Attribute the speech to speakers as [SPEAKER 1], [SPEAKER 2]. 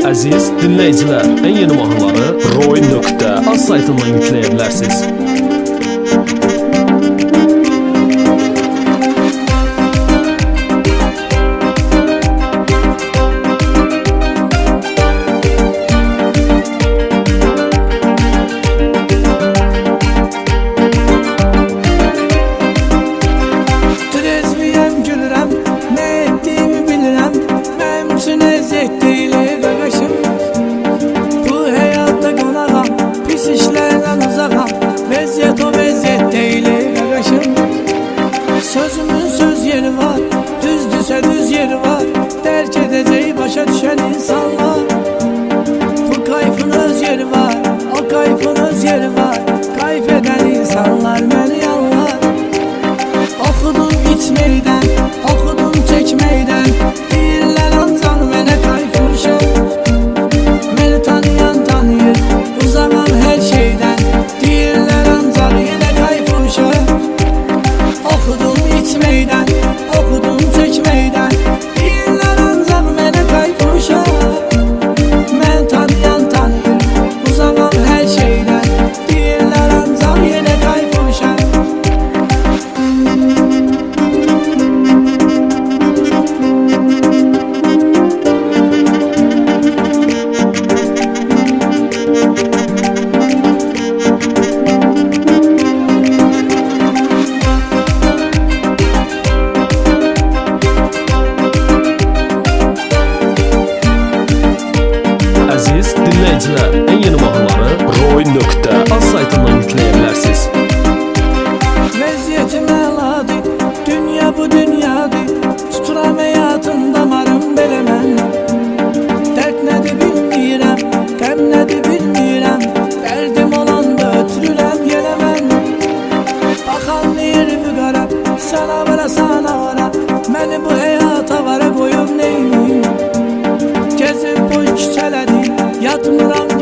[SPEAKER 1] Əziz dinləyicilər, ən yeni mahnıları Roy.az saytından yükləyə bilərsiniz.
[SPEAKER 2] Sözümün söz yeri var, düzdüsə düz yeri var. Dərk edəcək başa düşən insanlar. Bu kayfın öz yeri var, o kayfın öz yeri var. Kayf edən insanlar məni anlar. Oxudum içməkdən, oxudum çəkməkdən. Deyirlər ancaq mənə kayfmışam. Məni tanıyan tanıyır, uzamam hər şeydən. Deyirlər ancaq yenə kayfmışam. Oxudum içməkdən, oxudum çəkməkdən. Deyirlər ancaq mənə kayfmışam. Mən tanıyan tanıyır, uzamam hər şeydən. Deyirlər ancaq yenə kayfmışam.
[SPEAKER 1] Əziz dinləyicilər, ən yeni mahnıları Roy.az saytından yükləyə bilərsiniz.
[SPEAKER 2] Vəziyyətim əladır, dünya bu dünyadır. Tuturam həyatım damarım belə mən. Dərd nədir bilmirəm, qəm nədir bilmirəm. Dərdim olanda ötürürəm yenə mən. Baxan deyir bu qara, sana vara sana vara. Məni bu həyata vara qoyub neyniyim. Gezib boş küçələri, yatmıram